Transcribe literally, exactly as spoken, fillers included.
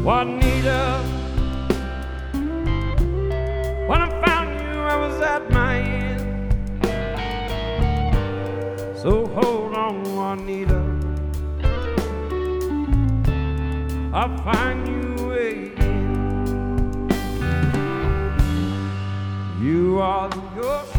Juanita, when I found you, I was at my end. So hold on, Juanita, I'll find you again. You are the ocean